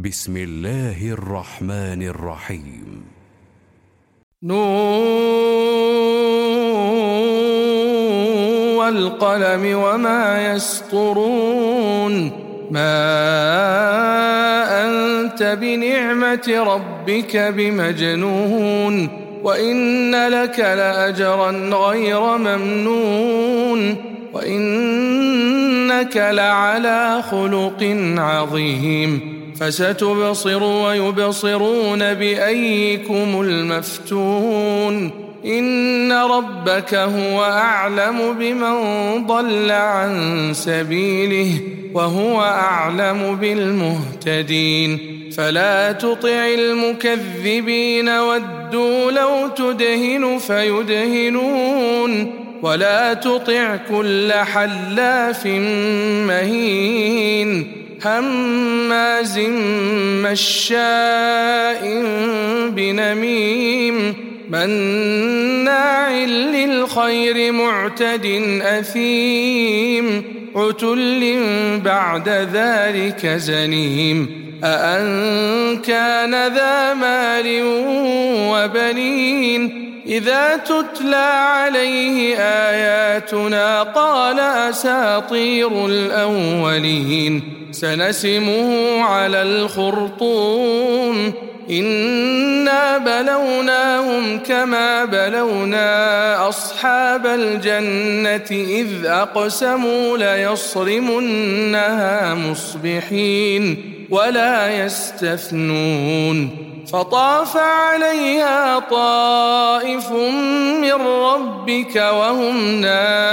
بسم الله الرحمن الرحيم. نون والقلم وما يسطرون. ما أنت بنعمة ربك بمجنون، وإن لك لأجرا غير ممنون، وإنك لعلى خلق عظيم. فستبصر ويبصرون بأيكم المفتون. إن ربك هو أعلم بمن ضل عن سبيله وهو أعلم بالمهتدين. فلا تطع المكذبين ودوا لو تدهن فيدهنون، ولا تطع كل حلاف مهين هماز مشاء بنميم مناع للخير معتد أثيم عتل بعد ذلك زنيم. أأن كان ذا مال وبنين إذا تتلى عليه آياتنا قال أساطير الأولين. سنسمه على الخرطوم. إنا بلوناهم كما بلونا أصحاب الجنة إذ أقسموا ليصرمنها مصبحين ولا يستثنون. فطاف عليها طائف من ربك وهم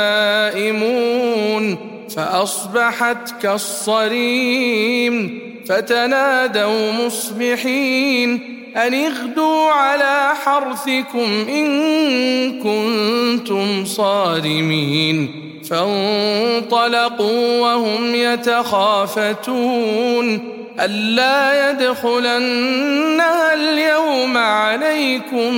نائمون فأصبحت كالصريم. فتنادوا مصبحين أن اغدوا على حرثكم إن كنتم صارمين. فانطلقوا وهم يتخافتون ألا يدخلنها اليوم عليكم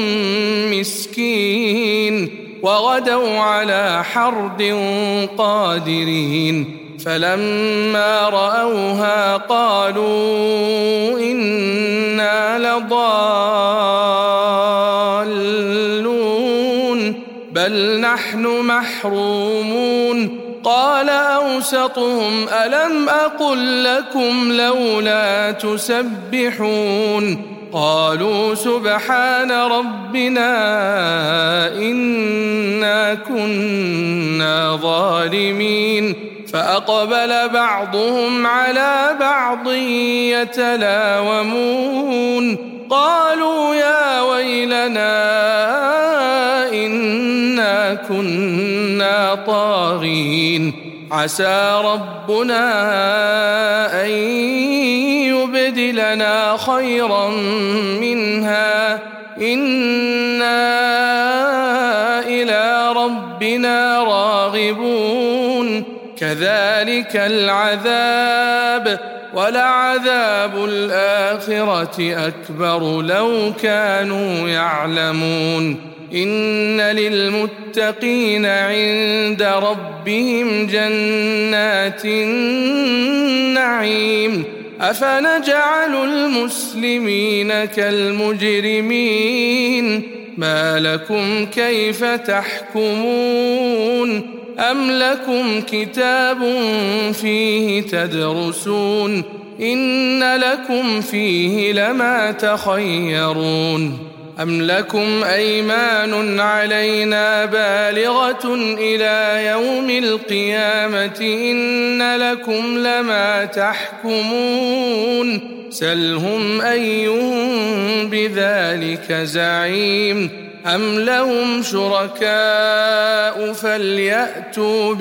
مسكين. وغدوا على حرد قادرين. فلما رأوها قالوا إنا لضالون بل نحن محرومون. قال أوسطهم ألم أقل لكم لولا تسبحون. قالوا سبحان ربنا إنا كنا ظالمين. فأقبل بعضهم على بعض يتلاومون قالوا يا ويلنا إنا كنا طاغين. عسى ربنا أن يبدلنا خيرا منها إنا إلى ربنا راغبون. كذلك العذاب ولعذاب الآخرة أكبر لو كانوا يعلمون. إن للمتقين عند ربهم جنات النعيم. أفنجعل المسلمين كالمجرمين ما لكم كيف تحكمون. أم لكم كتاب فيه تدرسون إن لكم فيه لما تخيرون. أم لكم أيمان علينا بالغة إلى يوم القيامة إن لكم لما تحكمون. سلهم أيهم بذلك زعيم. أم لهم شركاء فليأتوا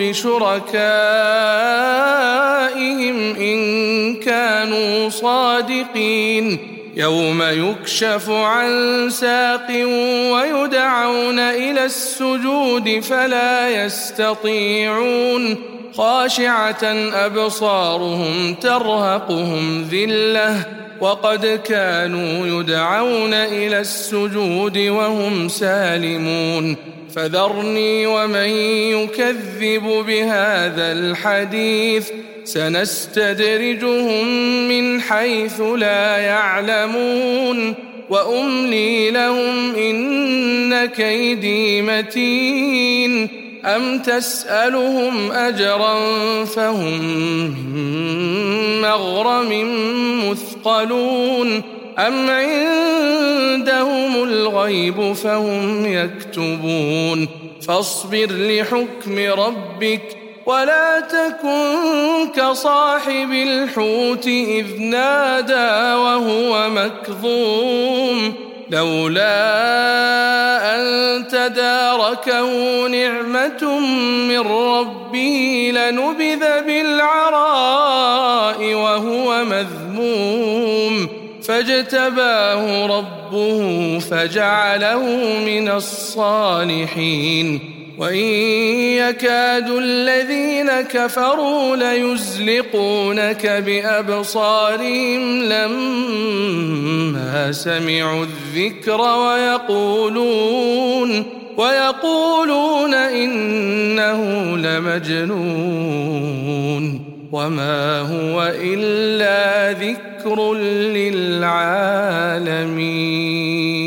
بشركائهم إن كانوا صادقين. يوم يكشف عن ساق ويدعون إلى السجود فلا يستطيعون. خاشعة أبصارهم ترهقهم ذلة وقد كانوا يدعون إلى السجود وهم سالمون. فذرني ومن يكذب بهذا الحديث سنستدرجهم من حيث لا يعلمون وأملي لهم إن كيدي متين أم تسألهم أجرا فهم من مغرم مثقلون أم عندهم الغيب فهم يكتبون فاصبر لحكم ربك ولا تكن كصاحب الحوت إذ نادى وهو مكظوم لولا أن تداركه نعمة من ربه لنبذ بالعراء وهو مذموم فاجتباه ربه فجعله من الصالحين وإن يكاد الذين كفروا ليزلقونك بأبصارهم لما سمعوا الذكر ويقولون إنه لمجنون وما هو إلا ذكر للعالمين.